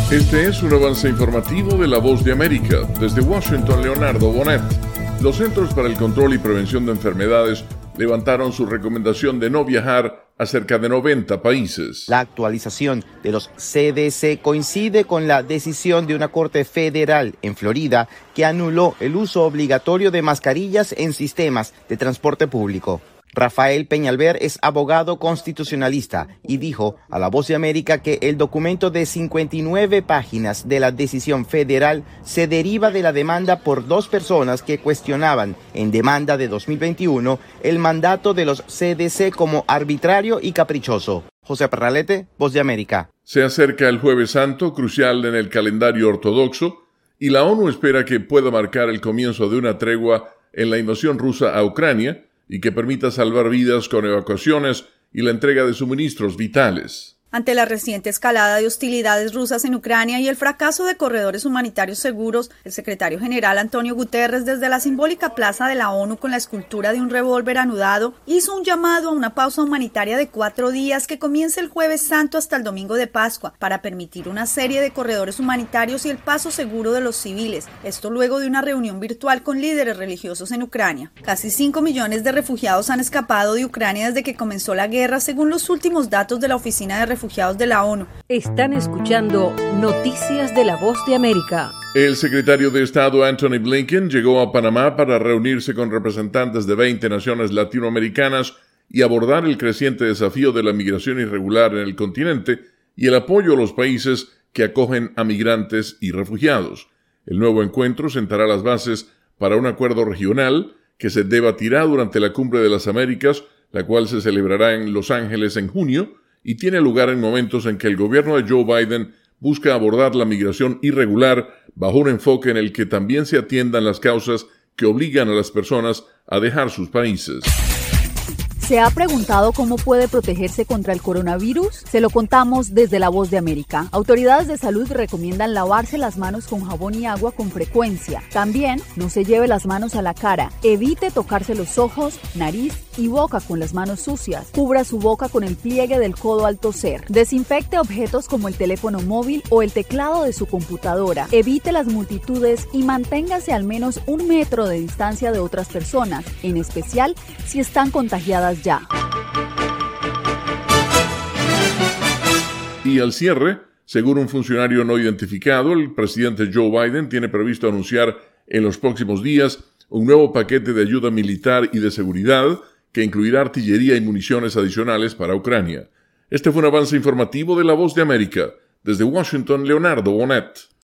Este es un avance informativo de La Voz de América. Desde Washington, Leonardo Bonet. Los Centros para el Control y Prevención de Enfermedades levantaron su recomendación de no viajar a cerca de 90 países. La actualización de los CDC coincide con la decisión de una corte federal en Florida que anuló el uso obligatorio de mascarillas en sistemas de transporte público. Rafael Peñalver es abogado constitucionalista y dijo a La Voz de América que el documento de 59 páginas de la decisión federal se deriva de la demanda por dos personas que cuestionaban en demanda de 2021 el mandato de los CDC como arbitrario y caprichoso. José Parralete, Voz de América. Se acerca el Jueves Santo, crucial en el calendario ortodoxo, y la ONU espera que pueda marcar el comienzo de una tregua en la invasión rusa a Ucrania y que permita salvar vidas con evacuaciones y la entrega de suministros vitales. Ante la reciente escalada de hostilidades rusas en Ucrania y el fracaso de corredores humanitarios seguros, el secretario general Antonio Guterres, desde la simbólica plaza de la ONU con la escultura de un revólver anudado, hizo un llamado a una pausa humanitaria de 4 días que comience el Jueves Santo hasta el domingo de Pascua para permitir una serie de corredores humanitarios y el paso seguro de los civiles. Esto luego de una reunión virtual con líderes religiosos en Ucrania. Casi 5 millones de refugiados han escapado de Ucrania desde que comenzó la guerra, según los últimos datos de la Oficina de Refugiados de la ONU. Están escuchando Noticias de La Voz de América. El secretario de Estado Antony Blinken llegó a Panamá para reunirse con representantes de 20 naciones latinoamericanas y abordar el creciente desafío de la migración irregular en el continente y el apoyo a los países que acogen a migrantes y refugiados. El nuevo encuentro sentará las bases para un acuerdo regional que se debatirá durante la Cumbre de las Américas, la cual se celebrará en Los Ángeles en junio, y tiene lugar en momentos en que el gobierno de Joe Biden busca abordar la migración irregular bajo un enfoque en el que también se atiendan las causas que obligan a las personas a dejar sus países. ¿Se ha preguntado cómo puede protegerse contra el coronavirus? Se lo contamos desde La Voz de América. Autoridades de salud recomiendan lavarse las manos con jabón y agua con frecuencia. También no se lleve las manos a la cara. Evite tocarse los ojos, nariz y boca con las manos sucias. Cubra su boca con el pliegue del codo al toser. Desinfecte objetos como el teléfono móvil o el teclado de su computadora. Evite las multitudes y manténgase al menos 1 metro de distancia de otras personas, en especial si están contagiadas ya. Y al cierre, según un funcionario no identificado, el presidente Joe Biden tiene previsto anunciar en los próximos días un nuevo paquete de ayuda militar y de seguridad que incluirá artillería y municiones adicionales para Ucrania. Este fue un avance informativo de La Voz de América. Desde Washington, Leonardo Bonet.